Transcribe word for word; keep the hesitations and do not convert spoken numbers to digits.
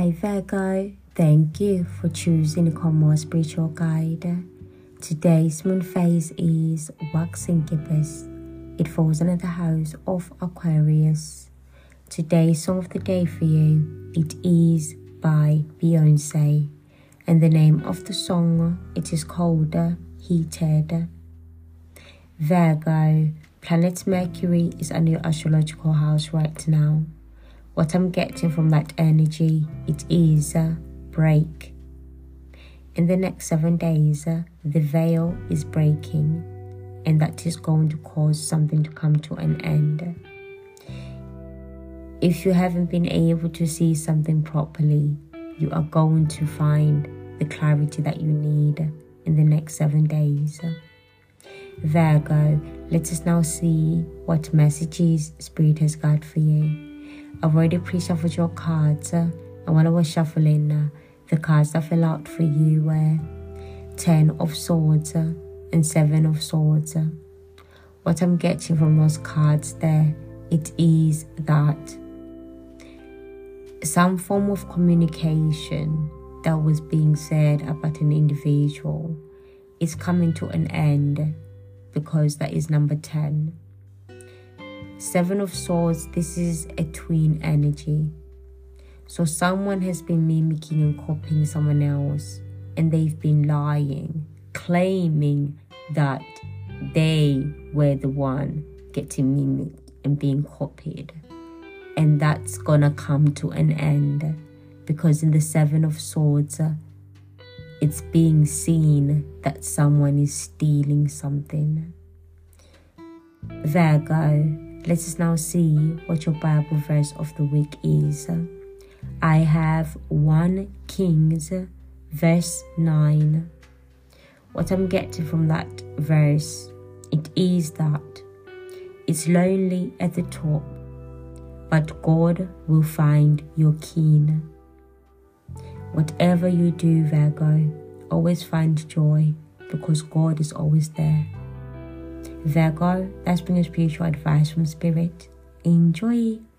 Hey Virgo, thank you for choosing to become more spiritual guide. Today's moon phase is waxing gibbous. It falls under the house of Aquarius. Today's song of the day for you, it is by Beyonce. And the name of the song, it is called Heated. Virgo, planet Mercury is under your astrological house right now. What I'm getting from that energy, it is a break. In the next seven days, uh, the veil is breaking, and that is going to cause something to come to an end. If you haven't been able to see something properly, you are going to find the clarity that you need in the next seven days. Virgo, let us now see what messages Spirit has got for you. I've already pre-shuffled your cards, uh, and when I was shuffling, uh, the cards that fell out for you were Ten of Swords uh, and Seven of Swords. Uh. What I'm getting from those cards there, it is that some form of communication that was being said about an individual is coming to an end, because that is number ten. Seven of Swords, this is a twin energy. So someone has been mimicking and copying someone else, and they've been lying, claiming that they were the one getting mimicked and being copied. And that's gonna come to an end, because in the Seven of Swords, uh, it's being seen that someone is stealing something. Virgo, let us now see what your Bible verse of the week is. I have First Kings, verse nine. What I'm getting from that verse, it is that it's lonely at the top, but God will find your king. Whatever you do, Virgo, always find joy, because God is always there. Virgo, that's been your spiritual advice from Spirit. Enjoy.